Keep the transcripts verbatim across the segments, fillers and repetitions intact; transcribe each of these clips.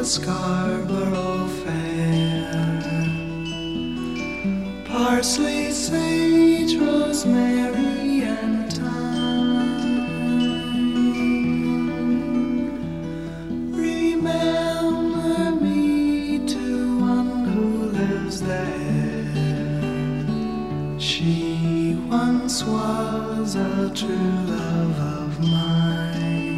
Scarborough Fair. Parsley, sage, rosemary, and thyme. Remember me to one who lives there. She once was a true love of mine.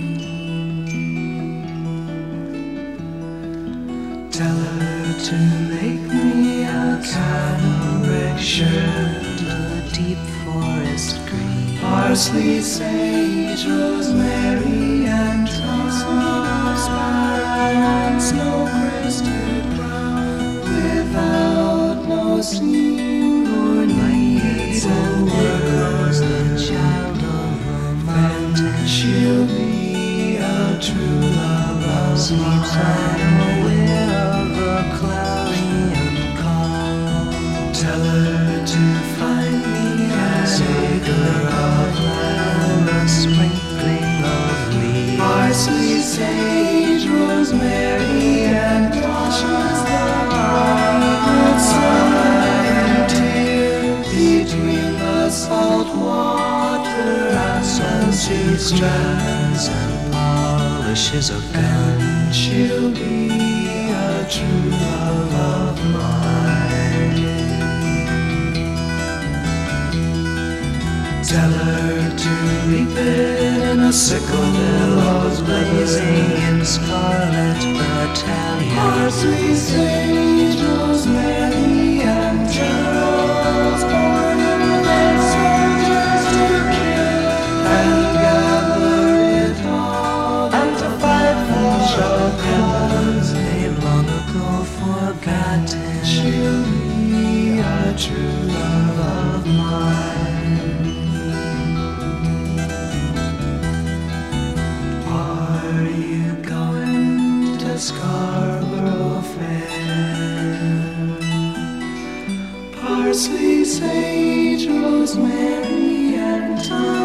Tell her to make me a cambric shirt, a deep forest green, parsley, sage, rosemary, and thyme, sparrow and snow-crested brown, without no seam or needs, and there goes the child of the mountain. She'll be a true love of sleeps aware of the cloudy and calm. Tell her to find me a acre of land, a sprinkling of leaves, parsley, sage, rosemary, and washes the bright sun tear between the salt water and she strands and polishes a gun. She'll be a true love of mine. Tell her to reap it in a sickle, billows blazing in scarlet battalion, parsley, sage, rosemary, and generals born in the soldiers to kill and gather it all and to fight for the cause they've long ago forgotten. She'll be a true love of mine. Are you going to Scarborough Fair? Parsley, sage, rosemary, and thyme.